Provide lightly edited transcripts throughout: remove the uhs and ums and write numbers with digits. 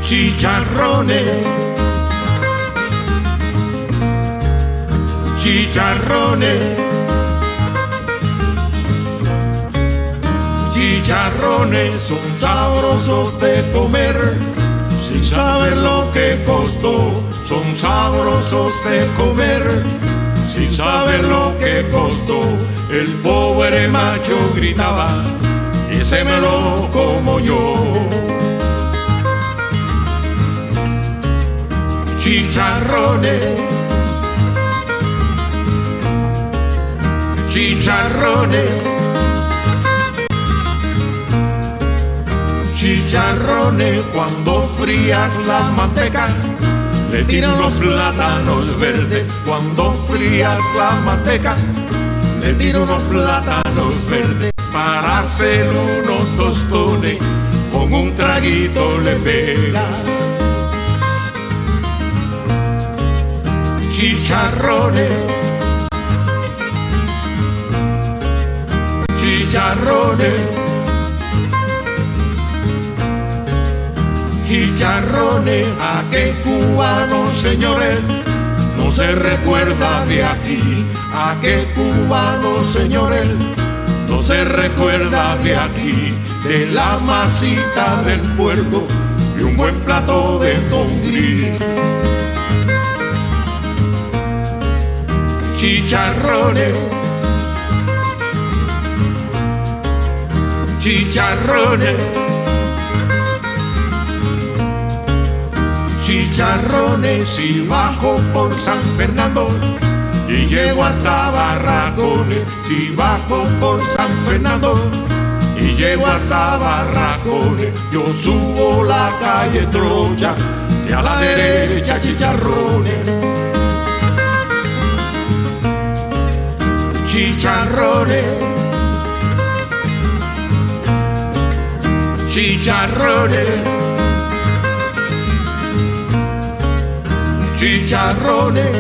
chicharrones, chicharrones, chicharrones son sabrosos de comer, sin saber lo que costó, son sabrosos de comer, sin saber lo que costó. El pobre macho gritaba, ese me lo como yo. Chicharrones, chicharrones, chicharrones. Cuando frías la manteca, le tiran los plátanos verdes. Cuando frías la manteca, le tiro unos plátanos verdes para hacer unos tostones. Con un traguito le pega. Chicharrones, chicharrones, chicharrones. ¿A qué cubano, señores, no se recuerda de aquí? ¿A qué cubano, señores, no se recuerda de aquí? De la masita del puerco y un buen plato de congrí. Chicharrones, chicharrones, chicharrones. Si bajo por San Fernando y llego hasta Barracones, si bajo por San Fernando y llego hasta Barracones, yo subo la calle Troya y a la derecha chicharrones. Chicharrones, chicharrones, chicharrones.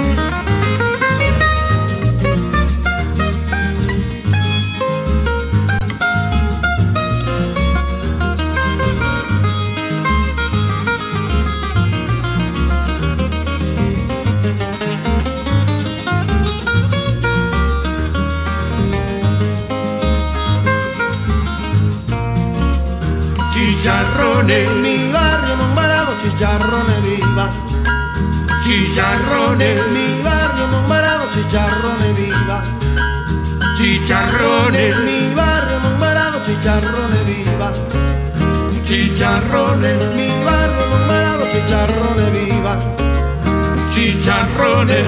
Chicharrones, mi barrio nombrado chicharrones viva. Chicharrones, mi barrio nombrado chicharrones viva. Chicharrones, mi barrio nombrado chicharrones viva. Chicharrones, mi barrio nombrado chicharrones viva. Chicharrones.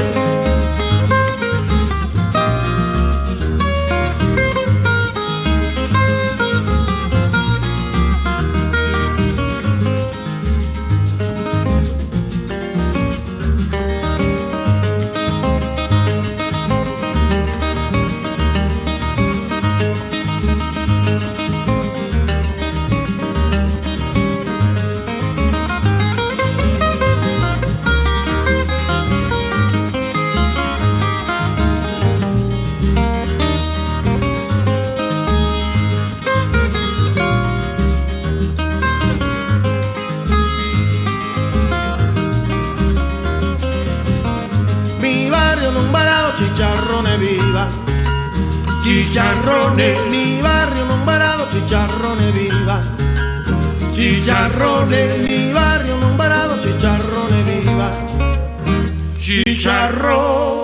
Chicharrones viva. Chicharrones, mi barrio nombrado chicharrones viva. Chicharrones, mi barrio nombrado chicharrones viva. Chicharrones.